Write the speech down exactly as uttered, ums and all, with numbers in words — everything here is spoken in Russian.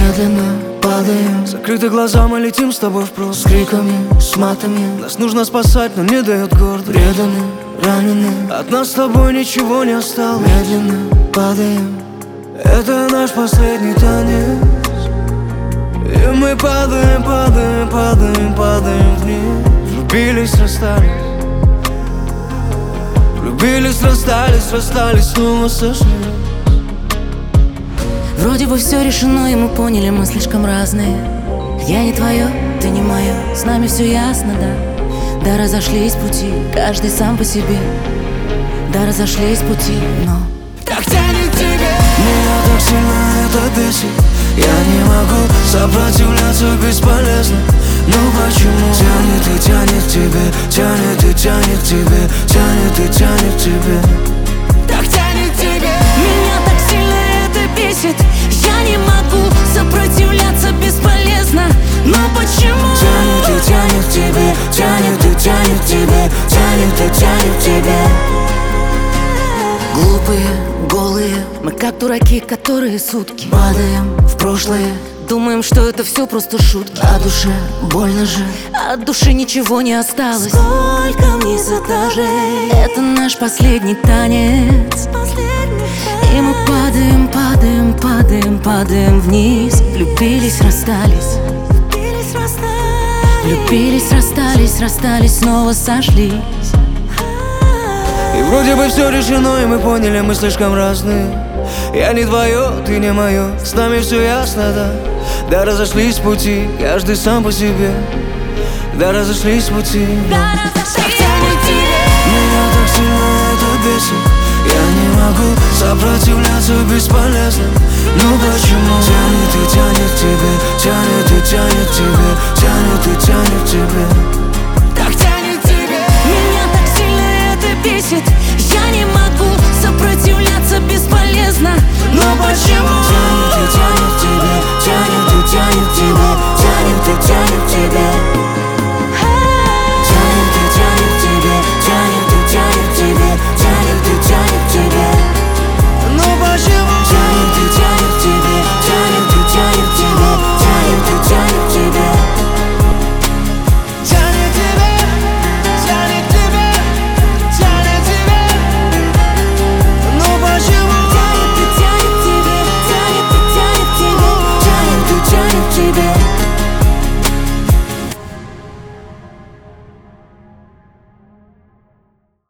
медленно падаем. Закрыты глаза, мы летим с тобой в прошлое. С криками, с матами. Нас нужно спасать, но не дает гордость. Преданы, ранены. От нас с тобой ничего не осталось. Медленно падаем. Это наш последний танец. И мы падаем, падаем, падаем, падаем вниз. Влюбились, расстались. Влюбились, расстались, расстались, снова сошлись. Вроде бы все решено, и мы поняли, мы слишком разные. Я не твое, ты не мое, с нами все ясно, да. Да, разошлись пути, каждый сам по себе. Да, разошлись пути, но так тянет к тебе. Меня так сильно это бесит. Я не могу сопротивляться, бесполезно. Ну почему? Тянет и тянет к тебе, тянет и тянет к тебе, тянет и тянет к тебе. Так тянет к тебе. Меня так сильно это бесит. Я не могу сопротивляться, бесполезно. Но почему? Тянет и тянет к тебе, тянет и тянет к тебе, тянет и тянет к тебе. Глупые, голые, мы как дураки, которые сутки падаем в прошлое. Думаем, что это все просто шутки. А душе больно же, от души ничего не осталось. Сколько вниз этажей. Это наш последний танец. И мы падаем, падаем, падаем, падаем вниз. Влюбились, расстались. Влюбились, расстались, расстались, снова сошлись. И вроде бы все решено, и мы поняли, мы слишком разные. Я не твое, ты не мое, с нами все ясно, да. Да, разошлись пути, каждый сам по себе. Да, разошлись пути. Да, разошлись пути. Меня так сильно это бесит. Я не могу сопротивляться, бесполезно. Ну почему? Тянет и тянет к тебе, тянет и тянет к тебе, тянет и тянет к тебе.